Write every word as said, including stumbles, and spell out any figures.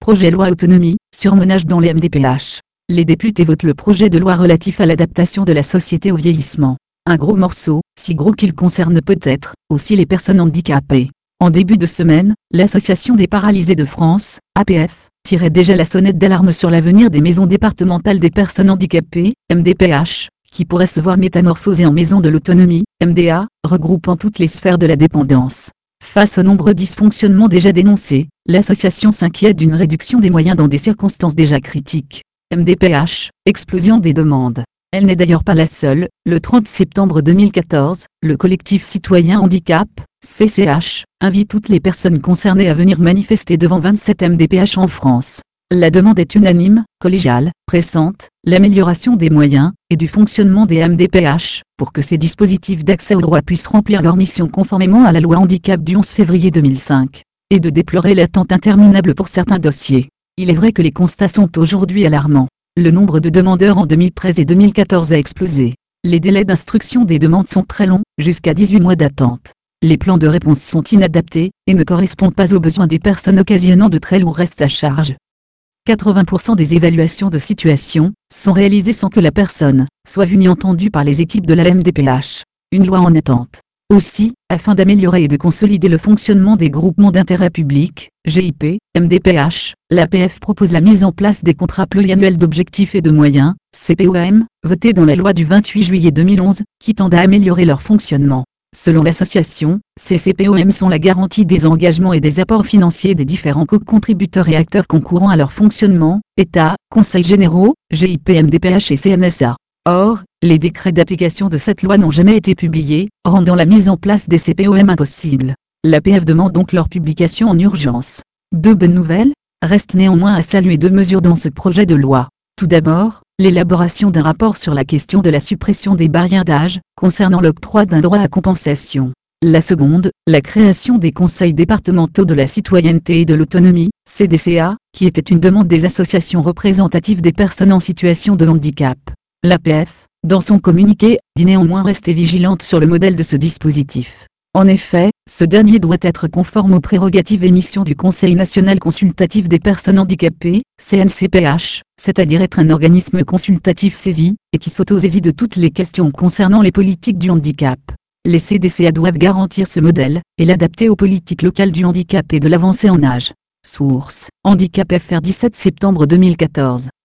Projet de loi autonomie, surmenage dans les M D P H. Les députés votent le projet de loi relatif à l'adaptation de la société au vieillissement. Un gros morceau, si gros qu'il concerne peut-être aussi les personnes handicapées. En début de semaine, l'Association des paralysés de France, A P F, tirait déjà la sonnette d'alarme sur l'avenir des maisons départementales des personnes handicapées, M D P H, qui pourraient se voir métamorphosées en maisons de l'autonomie, M D A, regroupant toutes les sphères de la dépendance. Face aux nombreux dysfonctionnements déjà dénoncés, l'association s'inquiète d'une réduction des moyens dans des circonstances déjà critiques. M D P H, explosion des demandes. Elle n'est d'ailleurs pas la seule. Le trente septembre deux mille quatorze, le collectif citoyen handicap, C C H, invite toutes les personnes concernées à venir manifester devant vingt-sept M D P H en France. La demande est unanime, collégiale, pressante, l'amélioration des moyens et du fonctionnement des M D P H, pour que ces dispositifs d'accès aux droits puissent remplir leur mission conformément à la loi handicap du onze février deux mille cinq, et de déplorer l'attente interminable pour certains dossiers. Il est vrai que les constats sont aujourd'hui alarmants. Le nombre de demandeurs en deux mille treize et deux mille quatorze a explosé. Les délais d'instruction des demandes sont très longs, jusqu'à dix-huit mois d'attente. Les plans de réponse sont inadaptés, et ne correspondent pas aux besoins des personnes occasionnant de très lourds restes à charge. quatre-vingts pour cent des évaluations de situation sont réalisées sans que la personne soit vue ni entendue par les équipes de la M D P H. Une loi en attente. Aussi, afin d'améliorer et de consolider le fonctionnement des groupements d'intérêt public, G I P, M D P H, l'A P F propose la mise en place des contrats pluriannuels d'objectifs et de moyens, C P O M, votés dans la loi du vingt-huit juillet deux mille onze, qui tendent à améliorer leur fonctionnement. Selon l'association, ces C P O M sont la garantie des engagements et des apports financiers des différents co-contributeurs et acteurs concourant à leur fonctionnement, État, Conseils généraux, G I P, M D P H et C M S A. Or, les décrets d'application de cette loi n'ont jamais été publiés, rendant la mise en place des C P O M impossible. L'A P F demande donc leur publication en urgence. Deux bonnes nouvelles. Reste néanmoins à saluer deux mesures dans ce projet de loi. Tout d'abord, l'élaboration d'un rapport sur la question de la suppression des barrières d'âge, concernant l'octroi d'un droit à compensation. La seconde, la création des conseils départementaux de la citoyenneté et de l'autonomie, C D C A, qui était une demande des associations représentatives des personnes en situation de handicap. L'A P F, dans son communiqué, dit néanmoins rester vigilante sur le modèle de ce dispositif. En effet, ce dernier doit être conforme aux prérogatives et missions du Conseil national consultatif des personnes handicapées, C N C P H, c'est-à-dire être un organisme consultatif saisi, et qui s'auto-saisit de toutes les questions concernant les politiques du handicap. Les C D C A doivent garantir ce modèle, et l'adapter aux politiques locales du handicap et de l'avancée en âge. Source, Handicap F R dix-sept septembre deux mille quatorze.